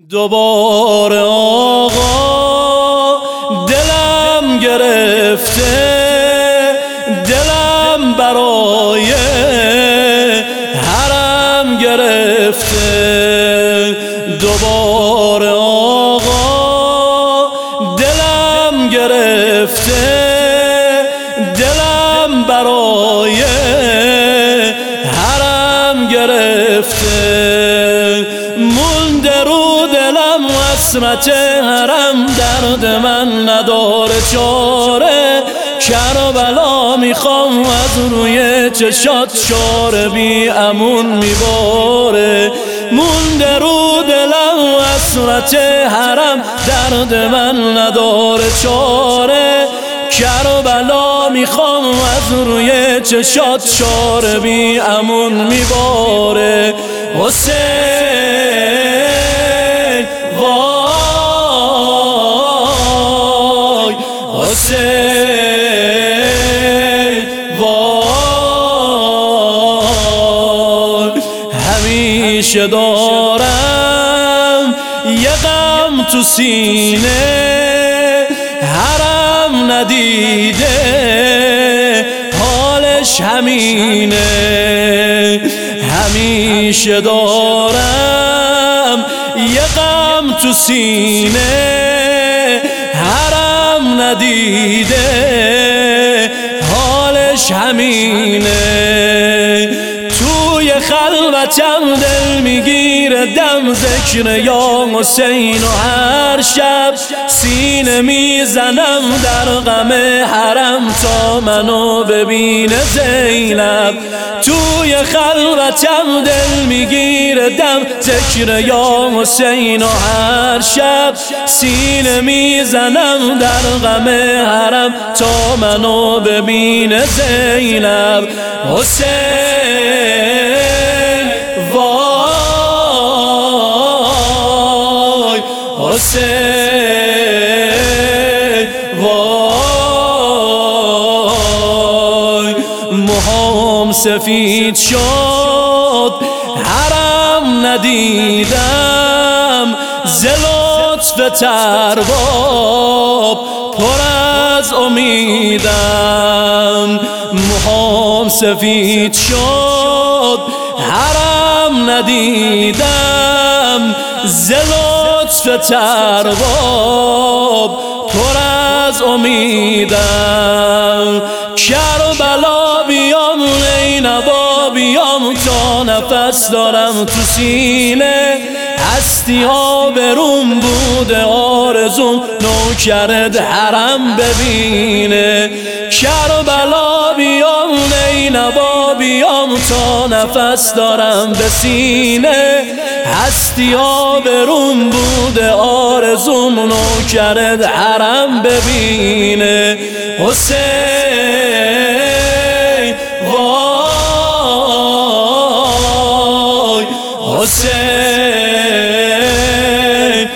دوباره آقا دلم گرفته، دلم برای حرم گرفته. دوباره آقا دلم گرفته، دلم برای حرم گرفته. مونده رو دلم حسرت حرم، درد من نداره چاره. کربلا میخوام از روی چشات شاره بی امون میباره. مونده رو دلم حسرت حرم، درد من نداره چاره. کربلا میخوام از روی چشات شاره بی امون میباره. حسین وای، حسین وای. همیشه دارم یه غم تو سینه، حرم ندیده حالش همینه. همیشه دارم یه غم تو سینه، حرم ندیده حالش همینه. توی خلوتم دل میگیره دم، ذکر یا حسین و هر شب سینه میزنم در غم حرم تا منو ببینه زینب. توی خلوتم دل میگیره دم، ذکر یا حسین و هر شب سینه میزنم در غم حرم تا منو ببینه زینب. حسین وای، حسین وای. موهام سفید شد حرم ندیدم، ز لطف ترباب پر از امیدم. موهام سفید شد حرم ندیدم، ز لطف ترباب پر از امیدم. کربلا بیام نینوا بیام تا نفس دارم تو سینه. هستی ها بروم بوده آرزوم نوکرت حرم ببینه. کربلا بیام نینوا بیام تا نفس دارم به سینه. هستی ها بروم بوده آرزوم نوکرت حرم ببینه. حسین وای، حسین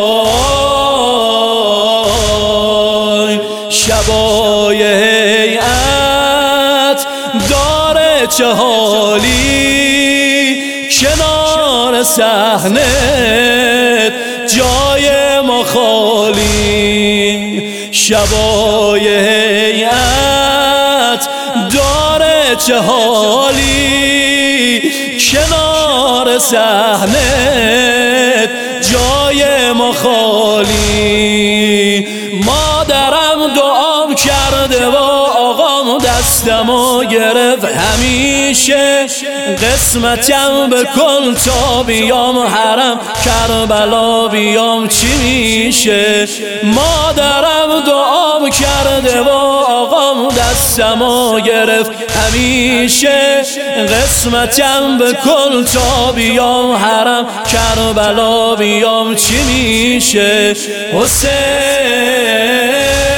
وای. شبای هیئت داره چه حالی، کنار صحنه جای ما خالی. شبای هیئت داره چه حالی، کنار صحنه جای ما خالی. مادرم دعام کرده و آقام دستمو گرفت همیشه. قسمتم بکن تا بیام حرم، کربلا بیام چی میشه. مادرم دعام کرده و آقام دستمو گرفت همیشه. قسمتم بکن تا بیام حرم، کربلا بیام چی میشه. حسین